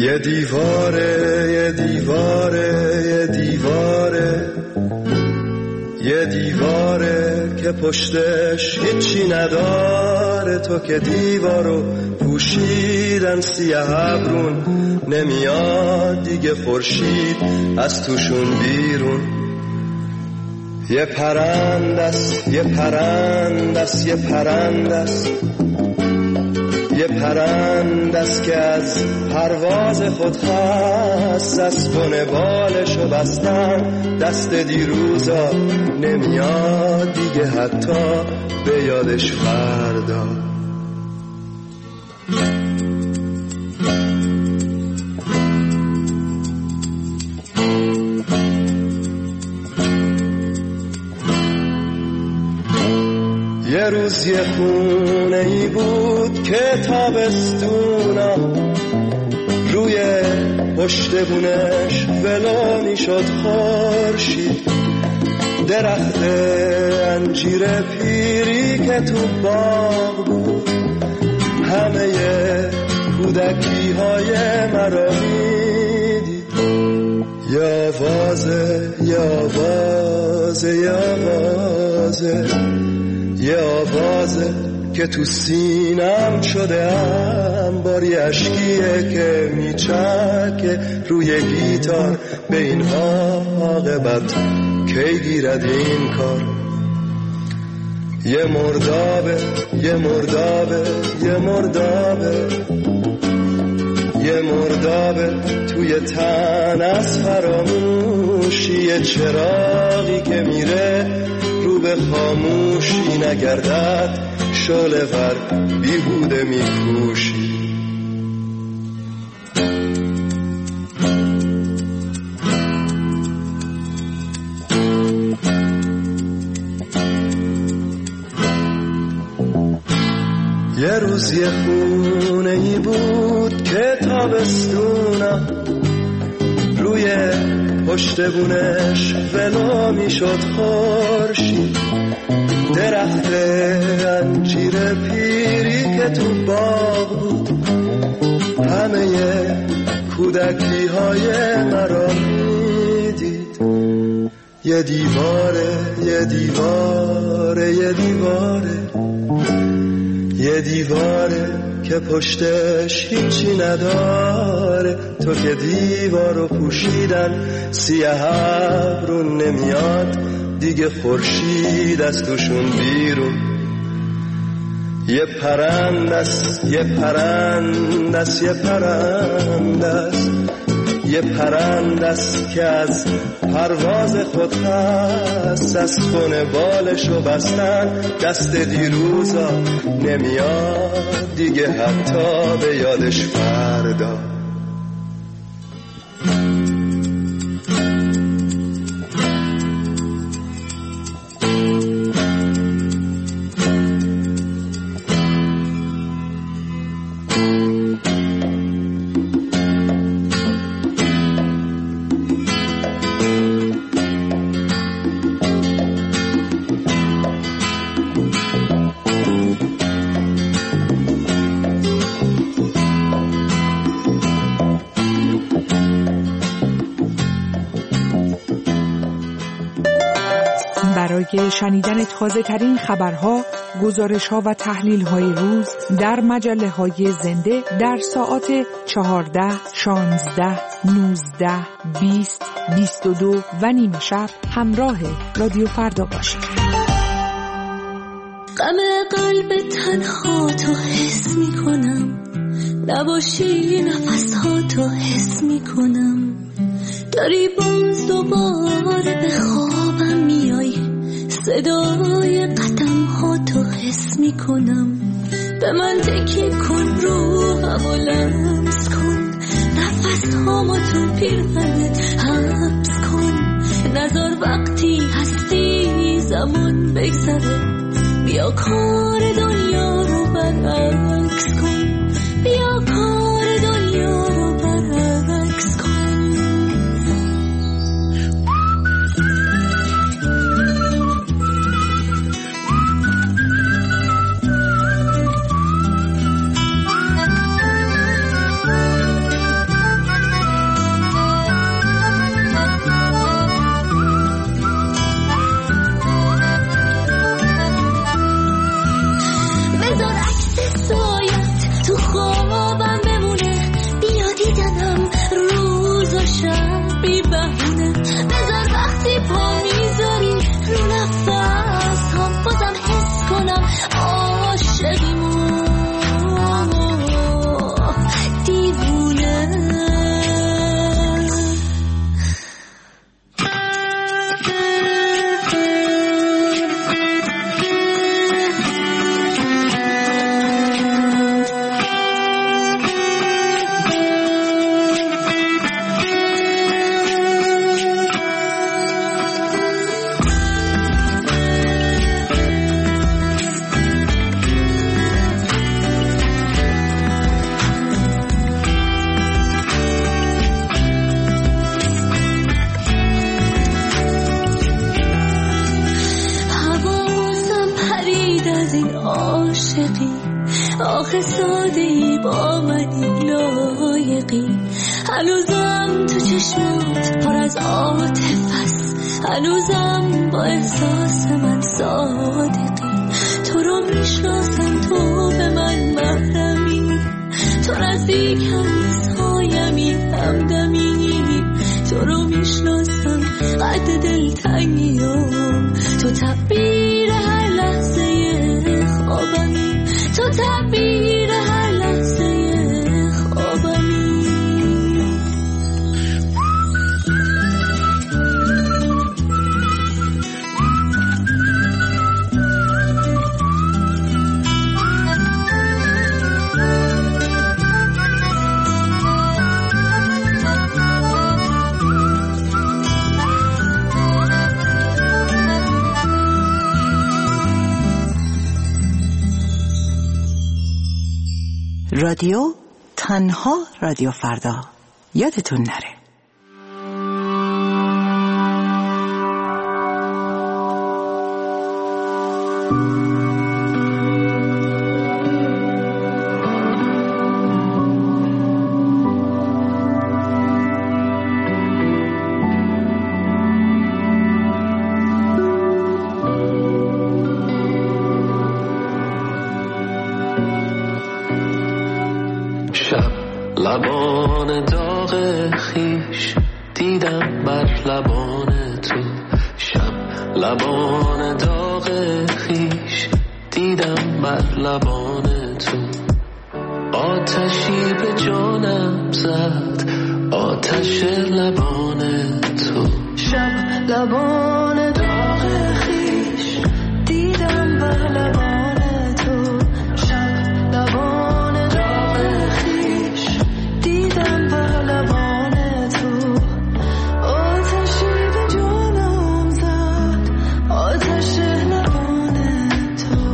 یه دیواره یه دیواره یه دیواره یه دیواره که پشتش هیچی نداره، تو که دیوارو پوشیدن سیاه ابرون، نمیاد دیگه خورشید از توشون بیرون. یه پرندست یه پرندست یه پرندست یه پرندست که از پرواز خود خست، از بن بالشو بستن دست دیروزا، نمیاد دیگه حتی به یادش فردا. یه روز یه خونه ای بود که تابستونا روی پشت بونش ولانی شد خورشید، درخت انجیر پیری که تو باغ بود همه کودکی های مرا میدید. یه آوازه یه آوازه یه آوازه یه آوازه که تو سینم شده انباری، اشکیه که میچکه روی گیتار، به این عاقبت کی گیرد این کار. یه مردابه یه مردابه یه مردابه یه مردابه توی تن از فراموشی، یه چراغی که میره رو به خاموشی، نگردد شعله ور بیهوده میکوشی. یه روز یه خونه ای بود که تابستونا روی پشت بونش ولو میشد خورشید، درخت انجیر پیری که تو باغ بود همه کودکی های مرا میدید. یه دیواره یه دیواره یه دیواره یه دیواره که پشتش هیچی نداره، تو که دیوارو پوشیدن سیاه ابرون، نمیاد دیگه خورشید از توشون بیرون. یه پرندست یه پرندست یه پرندست یه پرندست که از پرواز خود خست، از بن بالشو بستن دست دیروزا، نمیاد دیگه حتی به یادش فردا. برای شنیدن تازه ترین خبرها، گزارش‌ها و تحلیل‌های روز در مجله‌های زنده در ساعات 14، 16، 19، 20، 22 و نیمه شب همراه رادیو فردا باشید. غم قلب تنها تو حس می‌کنم، نباشی نفس‌ها تو حس می‌کنم، داری باز دوباره به خوابم میای، صدای قدم ها تو حس میکنم، به من تکیه کن روحمو لمس کن، نفس هامو تو پیرهنت حبس کن، نذار وقتی هستی زمان بگذره، بیا کار دنیا رو برعکس کن، بیا کار دنیا رو برعکس کن. عاشقی، آخه ساده‌ای با منی لایقی. هنوزم تو چشمات پر از عاطفه است، هنوزم با احساس من صادقی. تو رو میشناسم، تو به من محرمی، تو نزدیکم سایمی همدمی. تو رو میشناسم قد دلتنگیام، تو تعبیر هر لحظه خوابمی، تو تعبیر هر لحظه خوابمی. رادیو تنها رادیو فردا، یادتون نره. لبان داغ خیش دیدم بر لبان تو، شب لبان داغ خیش دیدم بر لبان تو. آتشی به جانم زد، آتش لبان تو. شب لبان داغ خیش دیدم بر لبان تو، شب لبان داغ خیش دیدم بر لبان تو. آتشی به جانم زد، آتش لبان تو.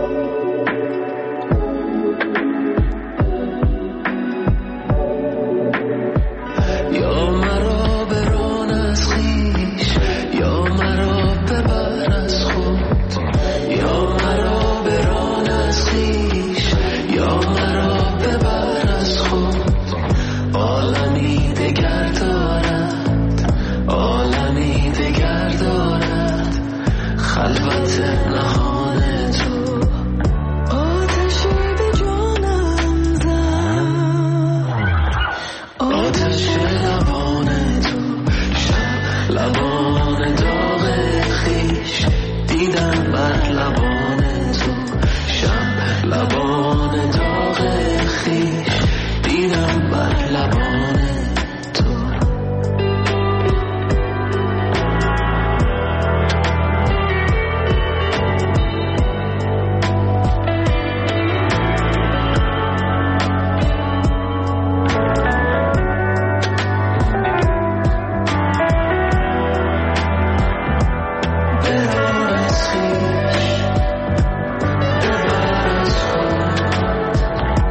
یا مرا بران از خویش، یا مرا ببر از خود. یا مرا بران از خویش، یا مرا ببر از خود. عالمی دگر دارد، عالمی دگر دارد، خلوت نهان تو. آتشی به جانم زد، آتش لبان تو. شب لبان داغ خیش دیدم بر لبان تو، شب لبان داغ خیش دیدم بر لبان تو. بران از خویش، ببر از خود.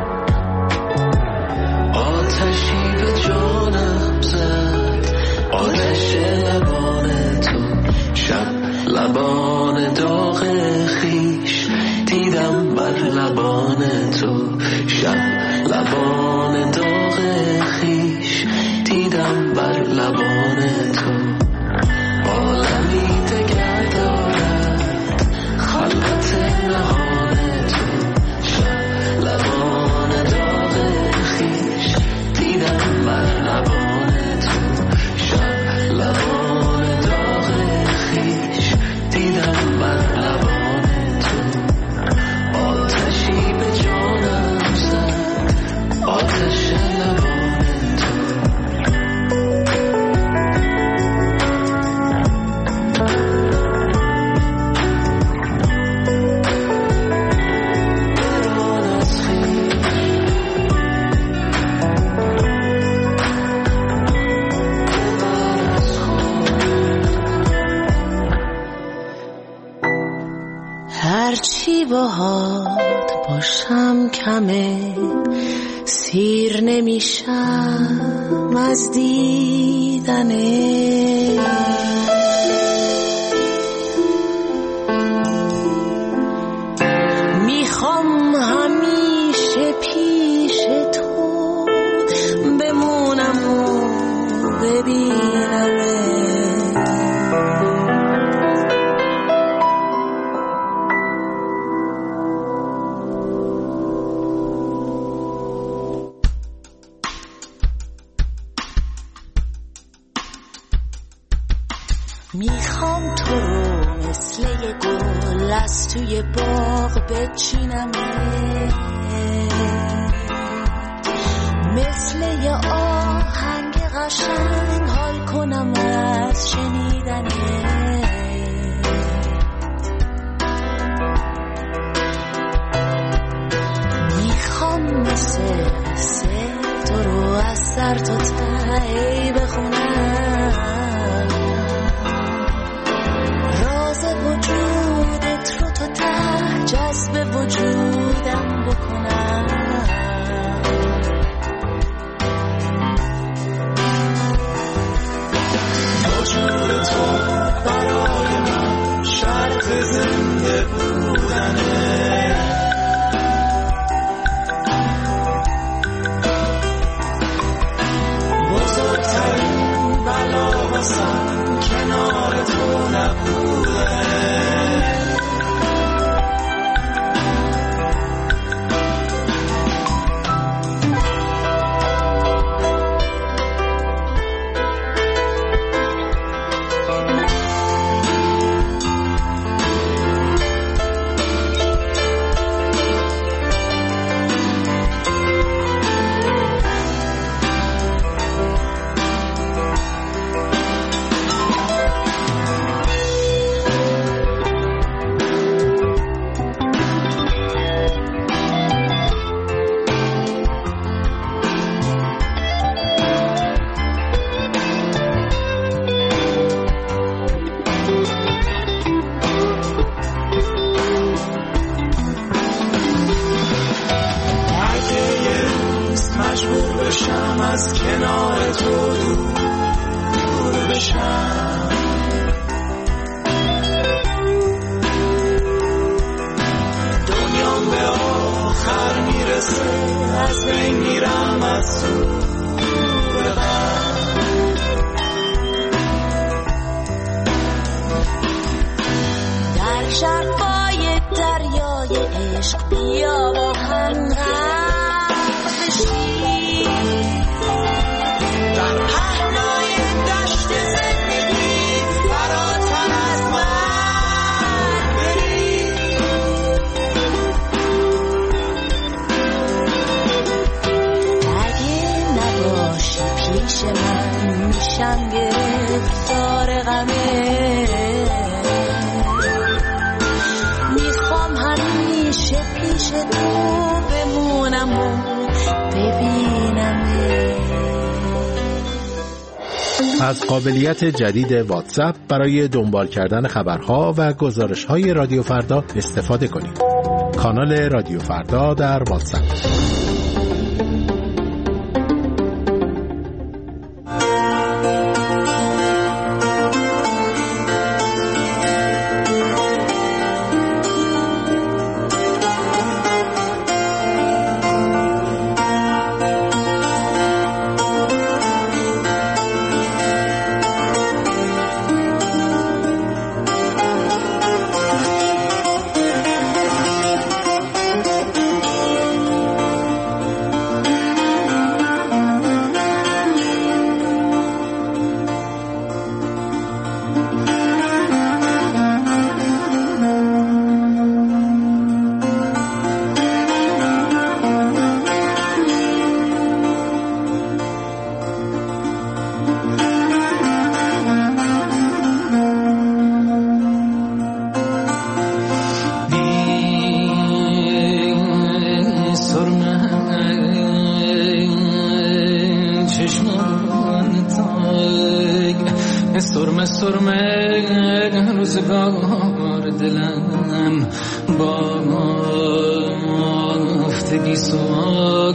آتشی به جانم زد، آتش لبان تو. شب لبان داغ خیش دیدم بر لبان تو، شب لبان داغ خیش دیدم بر لبان تو. عالمی دگر دارد، خلوت نهان تو. شب لبان داغ خیش دیدم بر لبان تو، شب لبان داغ خیش دیدم بر لبان تو. آتشی به جانم زد، آتش لبان تو. بران از خویش، ببر از خود. هرچی باهات باشم کمه، سیر نمیشم از دیدنه. میخوام میخوام تو رو مثل یه گل از توی باغ بچینم، مثل یه آهنگ قشنگ حال کنم از شنیدنه. میخوام مثل تو رو از سر تا ته بخونم، راز وجودت رو تا ته جذب وجودم بکنم. وجود تو برای من شرط زنده بودنه، بزرگترین بلا واسم کنار تو نبوده. از کنار تو دور بشم، دنیام به آخر میرسه از بین میرم از دور غم. در شرفای دریای عشق بیا با هم غرق بشیم، در پهنای دشت زندگی فراتر از من بریم. اگه نباشی پیش من میشم گرفتار غمه، میخوام همیشه پیش تو بمونم و ببینمه. از قابلیت جدید واتساپ برای دنبال کردن خبرها و گزارش‌های رادیو فردا استفاده کنید. کانال رادیو فردا در واتساپ. سرمه روزگار دلم بافتگی سوال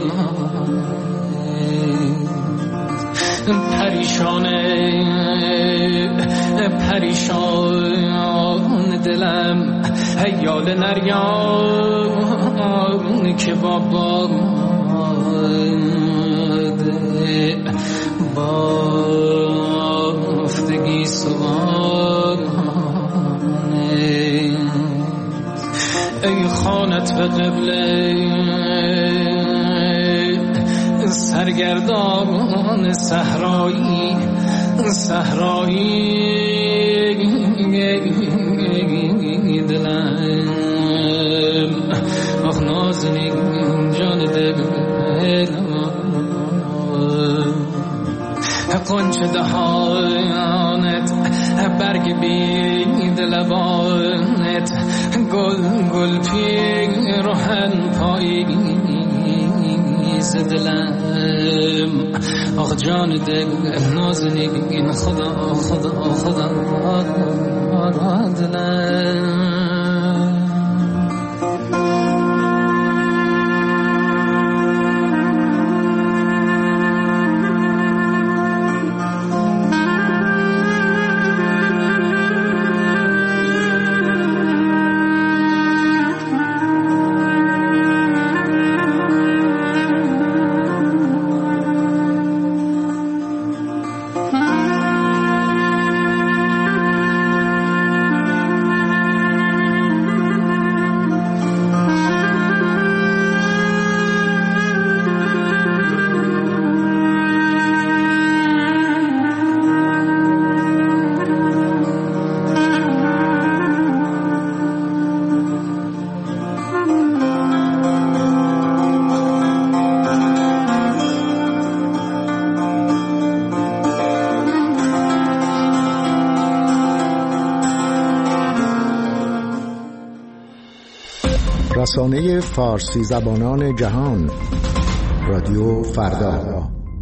پریشان دلم هیال نریان که بابا بافتگی سوانه ای خانت به قبله سرگردان صحرایی آخ نازنین جان دل قنچه دهانت برگ بید لبانت گل پیرهن پاییز دلم آخ جان دل نازنین خدا دلم رسانه فارسی زبانان جهان رادیو فردا.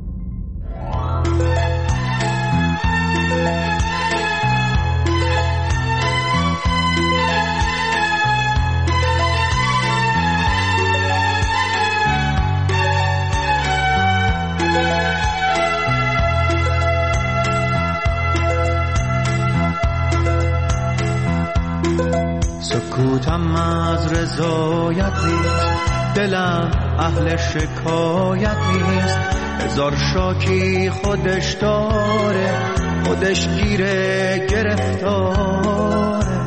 سکوتم از رضایت نیست، دلم اهل شکایت نیست. هزار شاکی خودش داره، خودش گیره گرفتاره.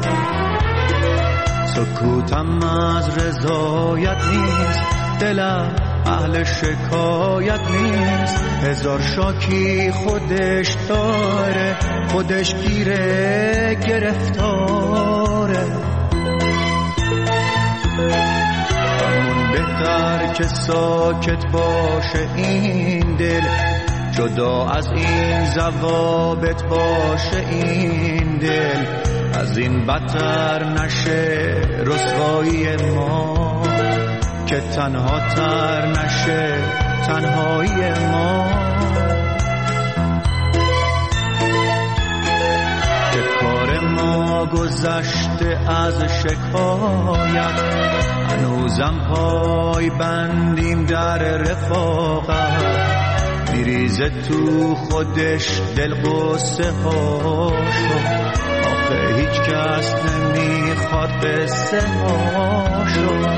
سکوتم از رضایت نیست، دلم اهل شکایت نیست. هزار شاکی خودش داره، خودش گیره گرفتاره. همون بهتر که ساکت باشه این دل، جدا از این ضوابط باشه این دل. از این بدتر نشه رسوایی ما، که تنها تر نشه تنهایی ما. که کار ما گذشته از شکایت، هنوزم پای بندیم در رفاقت. میریزه تو خودش دل قصه هاشو، آخه هیچ کس نمیخواد قصه هاشو.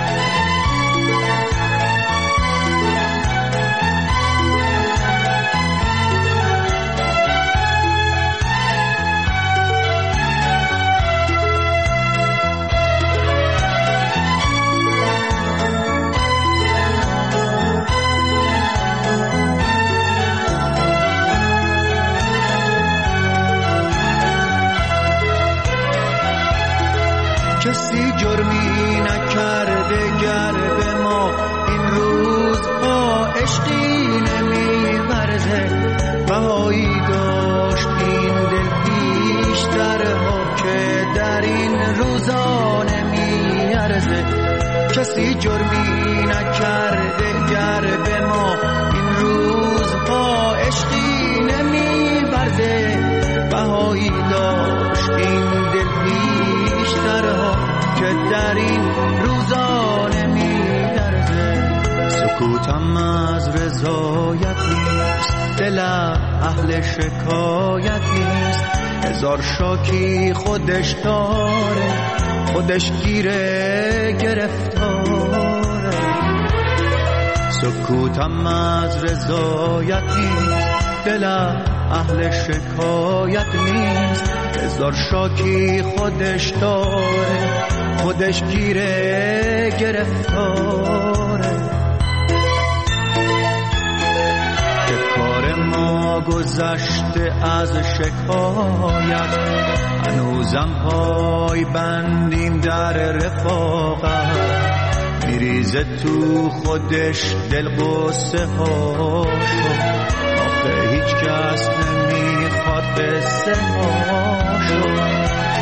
کسی جرمی نکرده گر به ما این روزها عشقی نمی‌ورزه. بهایی داشت این دل بیشترها که در این روزا نمی‌ارزه. کسی جرمی نکرده گر به ما این روزها عشقی نمی‌ورزه. بهایی داشت این دل بیشترها که در این روزا نمی‌ارزه. سکوتم از رضایت نیست، دلم اهل شکایت نیست. هزار شاکی خودش داره، خودش گیره گرفتاره. سکوتم از رضایت نیست، دلم اهل شکایت نیست. هزار شاکی خودش داره، خودش گیره گرفتاره. که کار ما گذشته از شکایت، هنوزم پای بندیم در رفاقت. میریزه تو خودش دل قصه هاشو، آخه هیچ کس نمیخواد قصه هاشو.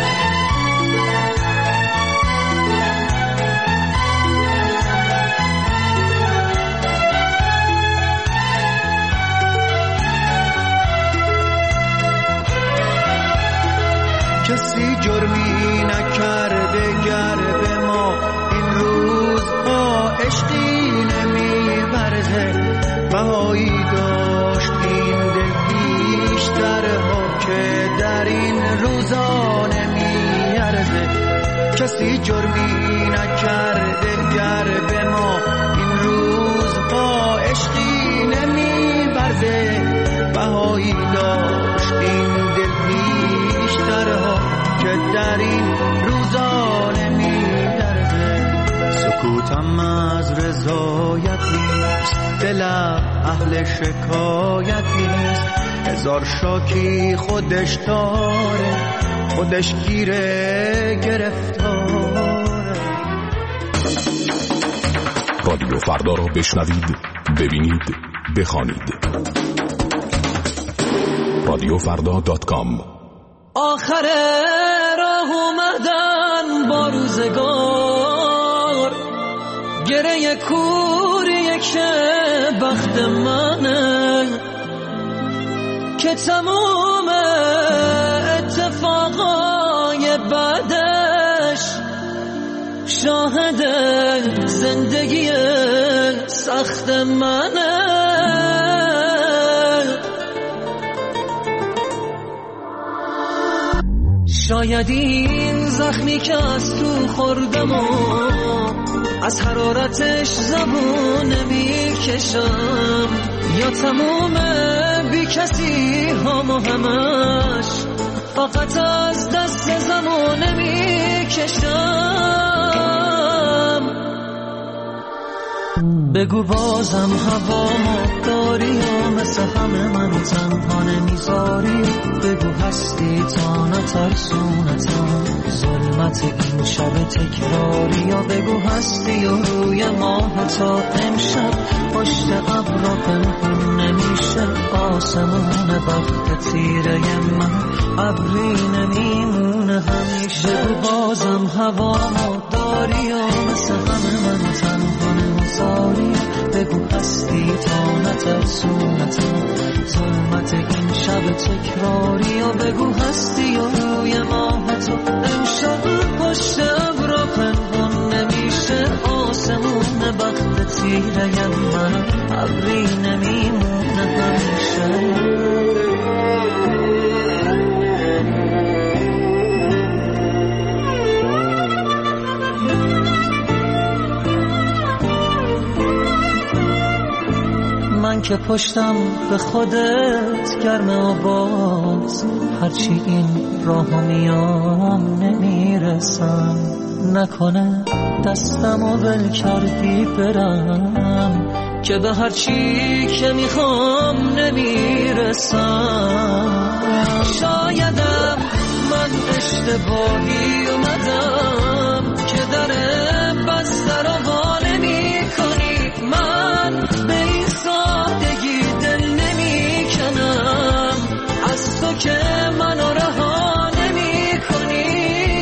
کسی جرمی نکرده گر به ما این روزها عشقی نمیورزه، بهایی داشت این دل بیشترها که در این روزا نمیارزه. کسی جرمی نکرده گر به ما این روزها عشقی نمیورزه، بهایی داشت این دل بیشترها که در این روزا نمی‌درزه. سکوتم از رضایت نیست، دلم اهل شکایت نیست، هزار شاکی خودش داره، خودش گیره گرفتاره. رادیو فردا رو بشنوید، ببینید، بخوانید. رادیوفردا.com. آخر راه اومدن با روزگار، گره کوریه که بخت منه، که تموم اتفاقای بعدش شاهد زندگی سخت منه. شاید این زخمی که از تو خوردم و از حرارتش زبون نمیکشم، یا تموم بی کسی هم و همش فقط از دست زمان نمیکشم. بگو بازم هوامو داری و مثل همه من تنها نمیذاری، بگو هستی تا نترسونتم ظلمت این شب تکراری، یا بگو هستی و روی ماه تا امشب پشت ابرا پنهون نمیشه آسمون بخت تیره من ابری نمیمونه همیشه. بگو بازم هوامو داری و مثل همه من تنها نمیذاری، بگو هستی تا نترسونتم ظلمت این شب تکراری، و بگو هستی و روی ماه تو امشب پشت ابرا پنهون نمیشه آسمون بخت تیره من ابری نمیمونه همیشه. من که پشتم به خودت گرمه و باز، هرچی این راه میام نمیرسم، نکنه دستم و ول کردی برم که به هرچی که میخوام نمیرسم. شایدم من اشتباهی اومدم که در بسته رو وا نمی کنی، من به این سادگی دل نمی کنم از تو که منو رها نمی کنی.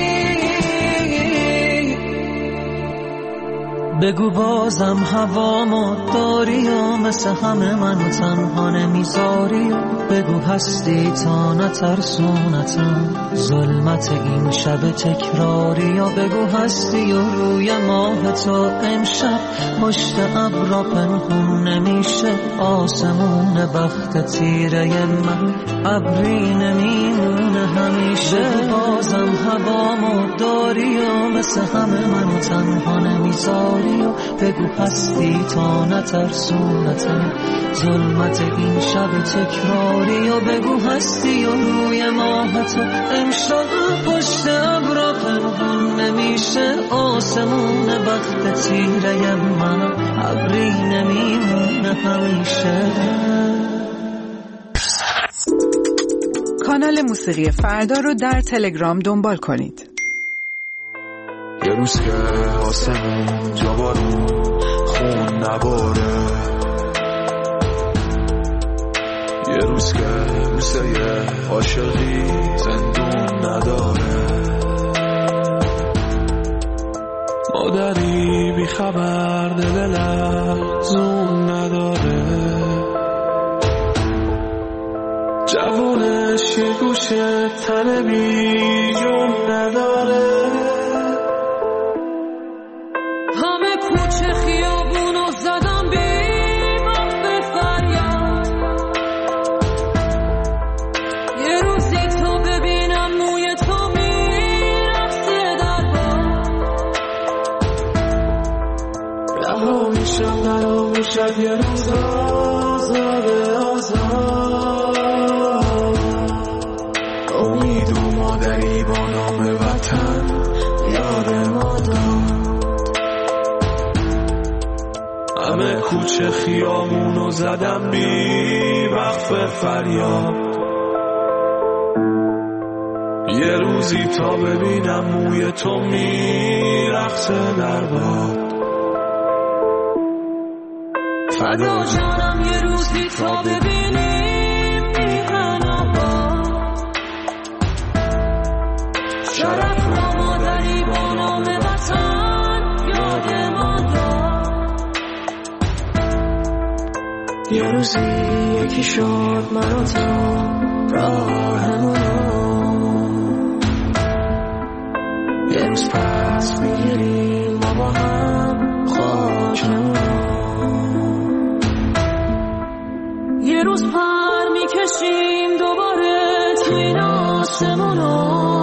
بگو بازم هوامو داری و مثل همه منو تنها نمیذاری، بگو هستی تا نترسونتم ظلمت این شب تکراری، یا بگو هستی و روی ماه تو امشب پشت ابرا پنهون نمیشه آسمون بخت تیره من ابری نمیمونه همیشه. بگو بازم هوامو داری و مثل همه منو تنها نمیذاری، بگو هستی تا نترسونتم ظلمت این شب تکراری، و بگو هستی و روی ماه تو امشب پشت ابرا پنهون نمیشه آسمون بخت تیره من ابری نمیمونه همیشه. کانال موسیقی فردا رو در تلگرام دنبال کنید. یه روز که آسمون جا بارون نباره. یه روز که روزه عاشقی زندون نداره، مادری بی خبر دل لرزون نداره، جوونش یه گوشه تن بی جون نداره. همه کوچه خیابونو زدم بی وقت فریاد، یه روزی تو ببینم موی تو میرفته در باد، رها میشم نرو میشد یه روز آزاده آزاد. امید و مادری با نام وطن یاد ما داد، همه کوچه خیامونو زدم بی وقف فریاد، یه روزی تا ببینم موی تو میرقصه در باد. فدا جانم یه روزی تا ببینیم میهن آباد، شرف را مادری با نام وطن یاد ما داد. یه روزی یکی شد من و تو راهمون، یه روز پس میگیریم ما با هم خاکمون، یه روز پر میکشیم دوباره تو این آسمونو،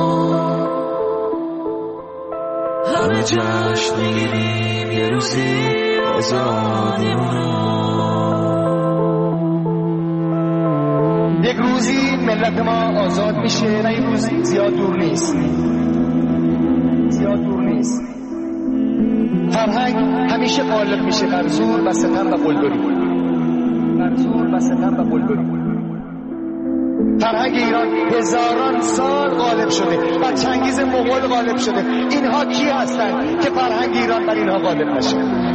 همه جشن میگیریم یه روزی آزادیمونو. یک روزی ملت ما آزاد میشه و این روز زیاد دور نیست، زیاد دور نیست. فرهنگ همیشه غالب میشه بر زور و ستم و قلدری، بر زور و ستم و قلدری. فرهنگ ایران هزاران سال غالب شده و چنگیز مغول غالب شده. اینها کی هستند که فرهنگ ایران بر اینها غالب نشه؟